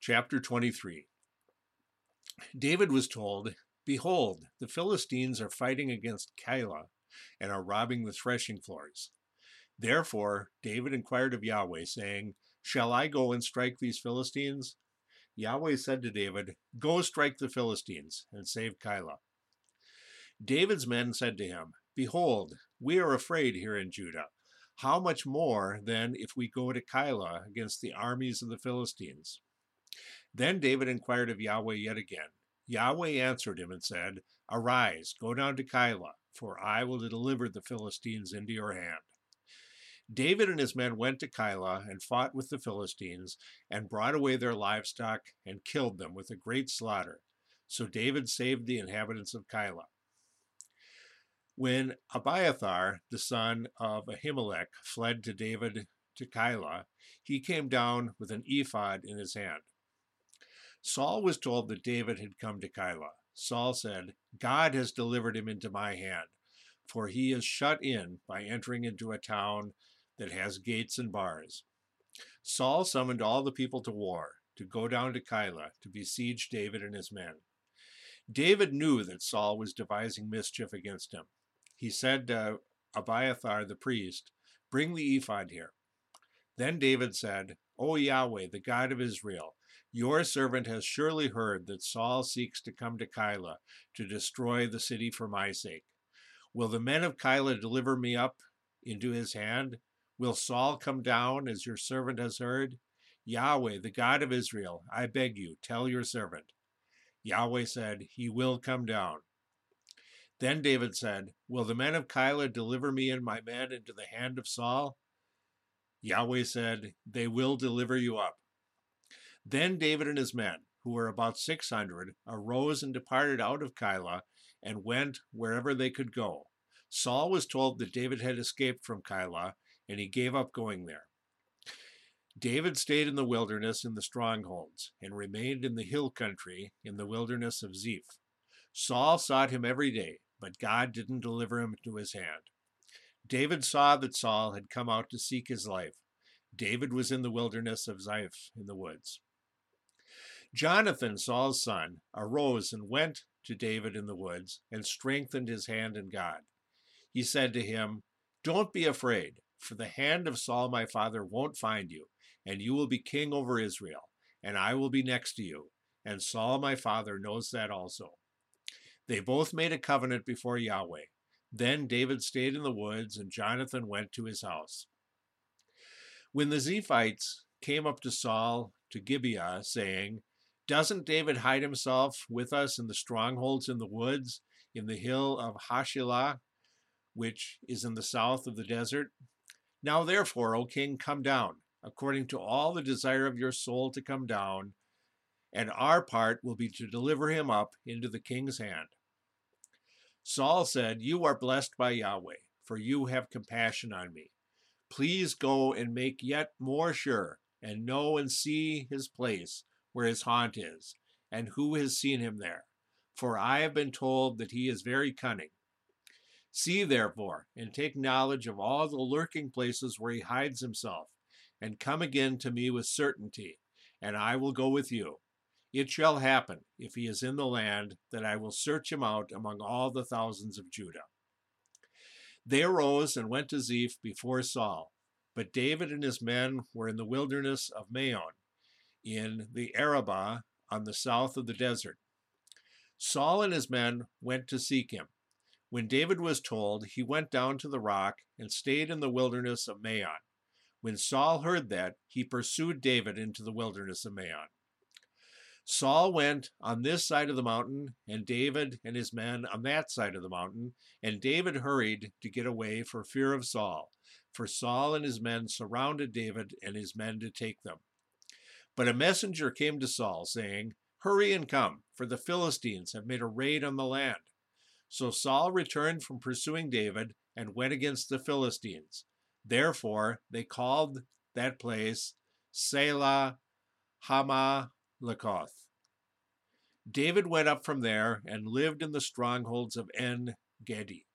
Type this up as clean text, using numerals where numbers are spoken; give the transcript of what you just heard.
Chapter 23. David was told, "Behold, the Philistines are fighting against Keilah and are robbing the threshing floors." Therefore David inquired of Yahweh, saying, "Shall I go and strike these Philistines?" Yahweh said to David, "Go strike the Philistines and save Keilah." David's men said to him, "Behold, we are afraid here in Judah. How much more then if we go to Keilah against the armies of the Philistines?" Then David inquired of Yahweh yet again. Yahweh answered him and said, "Arise, go down to Keilah, for I will deliver the Philistines into your hand." David and his men went to Keilah and fought with the Philistines, and brought away their livestock and killed them with a great slaughter. So David saved the inhabitants of Keilah. When Abiathar, the son of Ahimelech, fled to David to Keilah, he came down with an ephod in his hand. Saul was told that David had come to Keilah. Saul said, "God has delivered him into my hand, for he is shut in by entering into a town that has gates and bars." Saul summoned all the people to war, to go down to Keilah to besiege David and his men. David knew that Saul was devising mischief against him. He said to Abiathar the priest, "Bring the ephod here." Then David said, "O Yahweh, the God of Israel, your servant has surely heard that Saul seeks to come to Keilah to destroy the city for my sake. Will the men of Keilah deliver me up into his hand? Will Saul come down as your servant has heard? Yahweh, the God of Israel, I beg you, tell your servant." Yahweh said, "He will come down." Then David said, "Will the men of Keilah deliver me and my men into the hand of Saul?" Yahweh said, "They will deliver you up." Then David and his men, who were about 600, arose and departed out of Keilah and went wherever they could go. Saul was told that David had escaped from Keilah, and he gave up going there. David stayed in the wilderness in the strongholds, and remained in the hill country in the wilderness of Ziph. Saul sought him every day, but God didn't deliver him into his hand. David saw that Saul had come out to seek his life. David was in the wilderness of Ziph in the woods. Jonathan, Saul's son, arose and went to David in the woods and strengthened his hand in God. He said to him, "Don't be afraid, for the hand of Saul my father won't find you, and you will be king over Israel, and I will be next to you, and Saul my father knows that also." They both made a covenant before Yahweh. Then David stayed in the woods, and Jonathan went to his house. When the Ziphites came up to Saul to Gibeah, saying, "Doesn't David hide himself with us in the strongholds in the woods, in the hill of Hashilah, which is in the south of the desert? Now therefore, O king, come down, according to all the desire of your soul to come down, and our part will be to deliver him up into the king's hand." Saul said, "You are blessed by Yahweh, for you have compassion on me. Please go and make yet more sure, and know and see his place where his haunt is, and who has seen him there. For I have been told that he is very cunning. See therefore, and take knowledge of all the lurking places where he hides himself, and come again to me with certainty, and I will go with you. It shall happen, if he is in the land, that I will search him out among all the thousands of Judah." They arose and went to Ziph before Saul, but David and his men were in the wilderness of Maon, in the Arabah on the south of the desert. Saul and his men went to seek him. When David was told, he went down to the rock and stayed in the wilderness of Maon. When Saul heard that, he pursued David into the wilderness of Maon. Saul went on this side of the mountain, and David and his men on that side of the mountain, and David hurried to get away for fear of Saul, for Saul and his men surrounded David and his men to take them. But a messenger came to Saul, saying, "Hurry and come, for the Philistines have made a raid on the land." So Saul returned from pursuing David and went against the Philistines. Therefore they called that place Selah Hamath. David went up from there and lived in the strongholds of En Gedi.